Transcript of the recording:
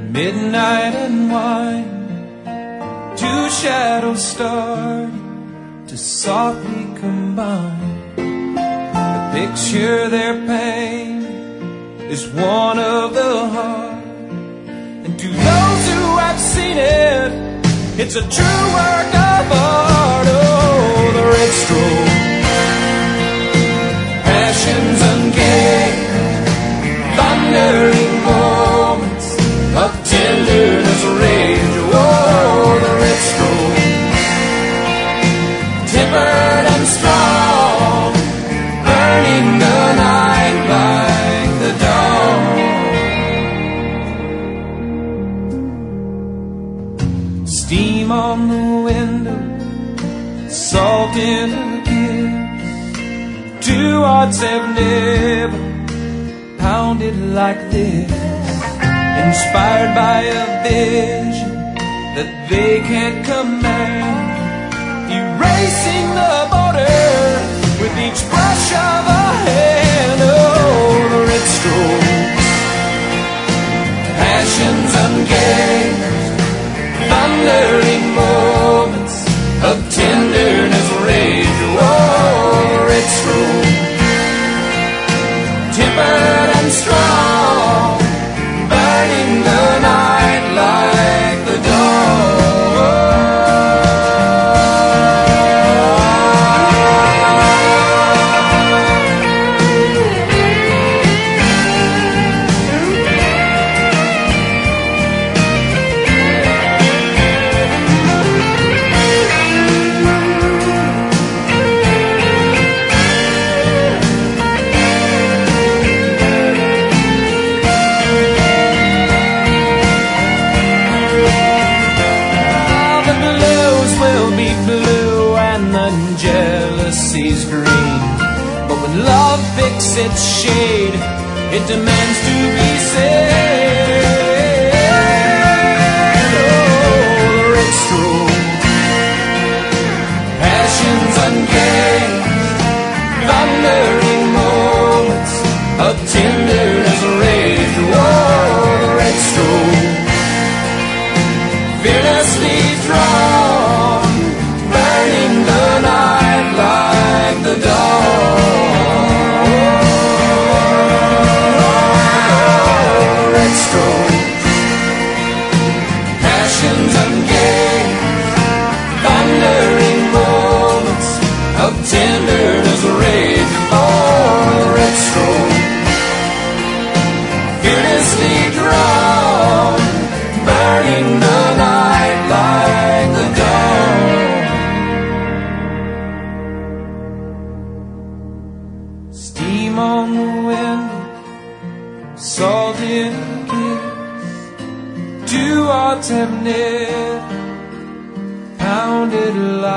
midnight and wine, two shadows start to softly combine. The picture their pain is one of the heart, and to those who have seen it, it's a true work of art. Oh, the red stroll, passions ungained, thundering moments of tenderness, rage. Oh, the red stroll, tempered and strong, burning the night like the dawn. Steam on the window, salt in her kiss. Two hearts have never pounded like this, inspired by a vision that they can't command, erasing the border with each brush of a hand. Oh, the red stroll, passions ungained, thundering moments of tenderness, rage. Oh, the red stroll, tempered and strong, burning the night like the dawn. Jealousy's green, but when love picks its shade, it demands to be saved. Oh, the red stroll, passions ungained, thundering moments of tenderness, rage. Oh, the red stroll, fearlessly drawn, burning the night like the dawn. Oh, red stroll, passions ungained, thundering moments of tenderness, rage. Oh, red stroll, fearlessly drawn, burning the night like the dawn. Steam on the window, salt in a kiss. Two hearts have never pounded like